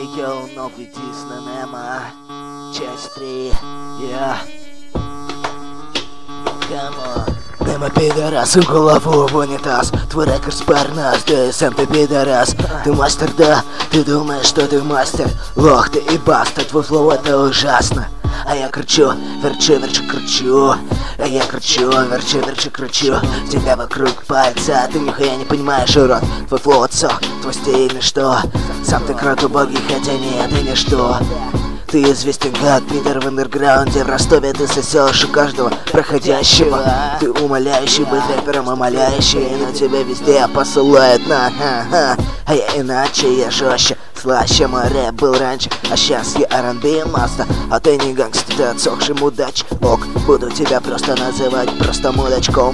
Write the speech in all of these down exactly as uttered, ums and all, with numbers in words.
Йоу, новый дис на Немо, часть три, я Камон. Немо пидорас, и голову в унитаз. Твой рэкер с парнас, да и сам ты пидорас. Ты мастер, да, ты думаешь, что ты мастер. Лох ты и баста, твой флоу это ужасно. А я кричу, верчу, верчу, кричу. А я кричу, верчу, верчу, кричу. Тебя вокруг пальца, ты нихуя не понимаешь, урод. Твой флоу отсох, твой стиль ничто. Сам ты крот убогий, хотя нет, и ничто. Ты известен как пидор в андерграунде. В Ростове ты сосешь у каждого проходящего. Ты умоляющий быть рэпером, умоляющий. На тебя везде посылают на ха-ха. А я иначе, я жестче, слаще. Мой рэп был раньше, а сейчас я ар энд би маста. А ты не гангстер, ты отсохший мудач. Ок, буду тебя просто называть просто мудачком.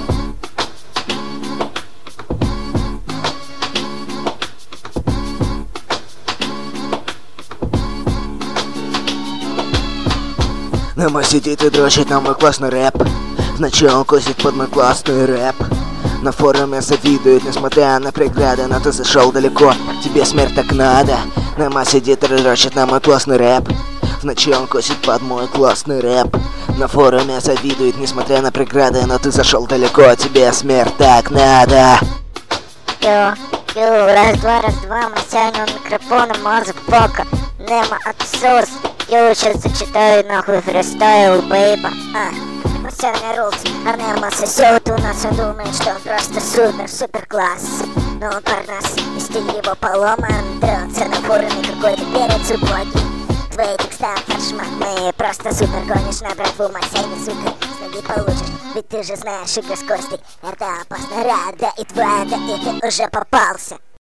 Немо сидит и дрочит на мой классный рэп. В ночи он косит под мой классный рэп. На форуме завидует, несмотря на преграды. Но ты зашел далеко, тебе смерть так надо. Немо сидит и дрочит на мой классный рэп. В ночи он косит под мой классный рэп. На форуме завидует, несмотря на преграды. Но ты зашел далеко, тебе смерть так надо. Йо, йо, раз-два, раз-два, мы тянем микрофон, мозг бока. Немо отсос. Я сейчас зачитаю нахуй фристайл, бейба. А, Марсиальный рулс, а Немо сосет у нас. Он думает, что он просто супер, супер класс. Но он парнас, и стиль его поломан. Дрался на форуме какой-то перец убогий. Твои текста фаршмак, мы просто супер гонишь на братву Марсиальный, сука. С ноги получишь, ведь ты же знаешь игры с Костей. Это опасно, рада и твоя, да и ты уже попался.